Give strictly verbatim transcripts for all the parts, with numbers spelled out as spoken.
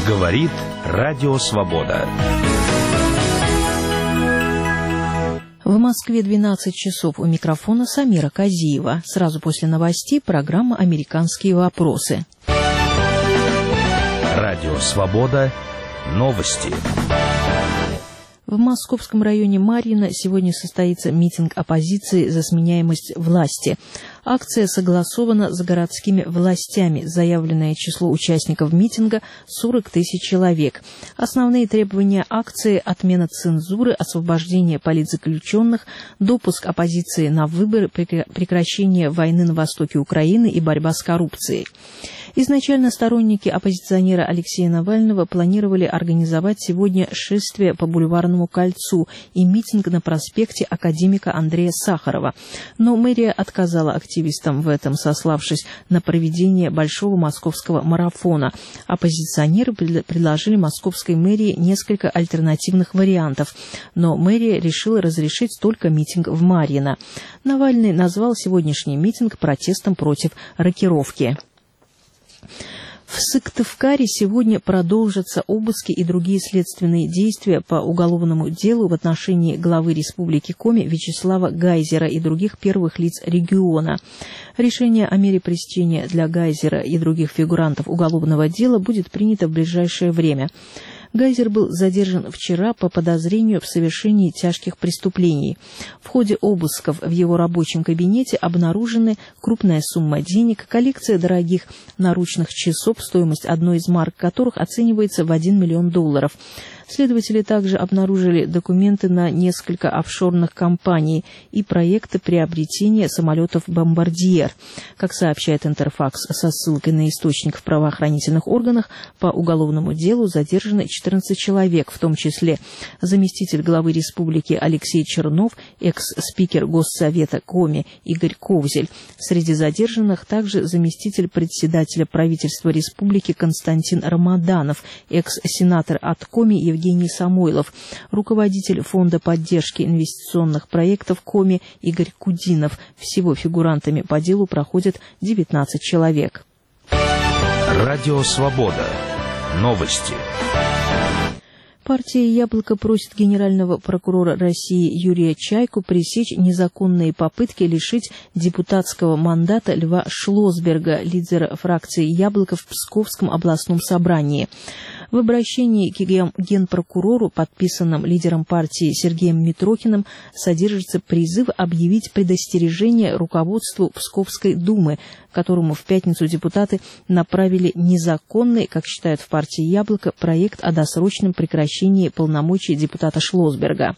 Говорит Радио Свобода. В Москве двенадцать часов. У микрофона Самира Казиева. Сразу после новостей программа «Американские вопросы». Радио Свобода. Новости. В московском районе Марьино сегодня состоится митинг оппозиции за сменяемость власти. Акция согласована с городскими властями. Заявленное число участников митинга – сорок тысяч человек. Основные требования акции – отмена цензуры, освобождение политзаключенных, допуск оппозиции на выборы, прекращение войны на востоке Украины и борьба с коррупцией. Изначально сторонники оппозиционера Алексея Навального планировали организовать сегодня шествие по Бульварному кольцу и митинг на проспекте академика Андрея Сахарова. Но мэрия отказала активистам в этом, сославшись на проведение большого московского марафона. Оппозиционеры предложили московской мэрии несколько альтернативных вариантов, но мэрия решила разрешить только митинг в Марьино. Навальный назвал сегодняшний митинг протестом против рокировки. В Сыктывкаре сегодня продолжатся обыски и другие следственные действия по уголовному делу в отношении главы Республики Коми Вячеслава Гайзера и других первых лиц региона. Решение о мере пресечения для Гайзера и других фигурантов уголовного дела будет принято в ближайшее время. Гайзер был задержан вчера по подозрению в совершении тяжких преступлений. В ходе обысков в его рабочем кабинете обнаружены крупная сумма денег, коллекция дорогих наручных часов, стоимость одной из марок которых оценивается в один миллион долларов. Следователи также обнаружили документы на несколько офшорных компаний и проекты приобретения самолетов «Бомбардьер». Как сообщает Интерфакс со ссылкой на источник в правоохранительных органах, по уголовному делу задержаны четырнадцать человек, в том числе заместитель главы республики Алексей Чернов, экс-спикер Госсовета Коми Игорь Ковзель. Среди задержанных также заместитель председателя правительства республики Константин Рамаданов, экс-сенатор от Коми Евгений Евгений Самойлов, руководитель Фонда поддержки инвестиционных проектов Коми Игорь Кудинов. Всего фигурантами по делу проходят девятнадцать человек. Радио Свобода. Новости. Партия «Яблоко» просит генерального прокурора России Юрия Чайку пресечь незаконные попытки лишить депутатского мандата Льва Шлосберга, лидера фракции «Яблоко» в Псковском областном собрании. В обращении к генпрокурору, подписанном лидером партии Сергеем Митрохиным, содержится призыв объявить предостережение руководству Псковской думы, которому в пятницу депутаты направили незаконный, как считают в партии «Яблоко», проект о досрочном прекращении полномочий депутата Шлосберга.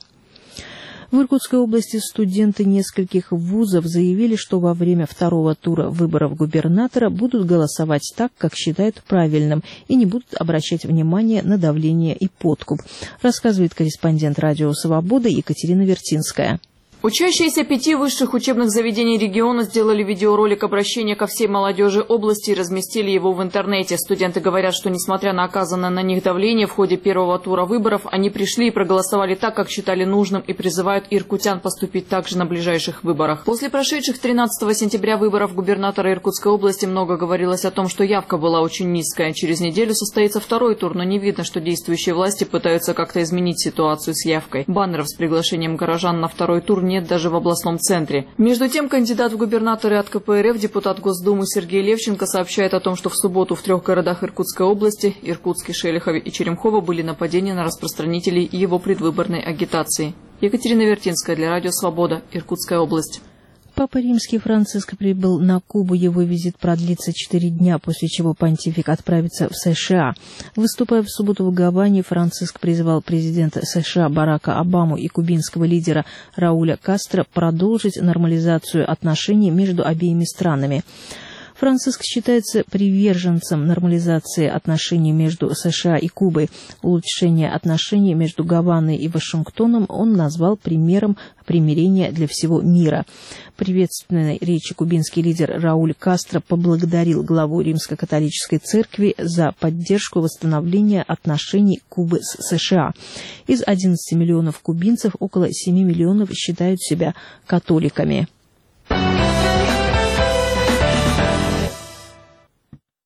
В Иркутской области студенты нескольких вузов заявили, что во время второго тура выборов губернатора будут голосовать так, как считают правильным, и не будут обращать внимание на давление и подкуп, рассказывает корреспондент «Радио Свобода» Екатерина Вертинская. Учащиеся пяти высших учебных заведений региона сделали видеоролик обращения ко всей молодежи области и разместили его в интернете. Студенты говорят, что несмотря на оказанное на них давление в ходе первого тура выборов, они пришли и проголосовали так, как считали нужным, и призывают иркутян поступить так же на ближайших выборах. После прошедших тринадцатого сентября выборов губернатора Иркутской области много говорилось о том, что явка была очень низкая. Через неделю состоится второй тур, но не видно, что действующие власти пытаются как-то изменить ситуацию с явкой. Баннеров с приглашением горожан на второй тур нет даже в областном центре. Между тем, кандидат в губернаторы от ка пэ эр эф, депутат Госдумы Сергей Левченко сообщает о том, что в субботу в трех городах Иркутской области – Иркутске, Шелихове и Черемхово – были нападения на распространителей его предвыборной агитации. Екатерина Вертинская для Радио Свобода, Иркутская область. Папа Римский Франциск прибыл на Кубу. Его визит продлится четыре дня, после чего понтифик отправится в США. Выступая в субботу в Гаване, Франциск призвал президента США Барака Обаму и кубинского лидера Рауля Кастро продолжить нормализацию отношений между обеими странами. Франциск считается приверженцем нормализации отношений между США и Кубой. Улучшение отношений между Гаваной и Вашингтоном он назвал примером примирения для всего мира. В приветственной речи кубинский лидер Рауль Кастро поблагодарил главу Римско-католической церкви за поддержку восстановления отношений Кубы с США. Из одиннадцати миллионов кубинцев около семи миллионов считают себя католиками.